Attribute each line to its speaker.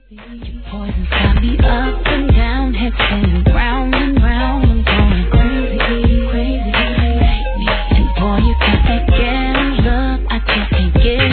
Speaker 1: Your poison's got me up and down, head spinning round and round. I'm going crazy, crazy. And boy, you got that gambler, I just can't get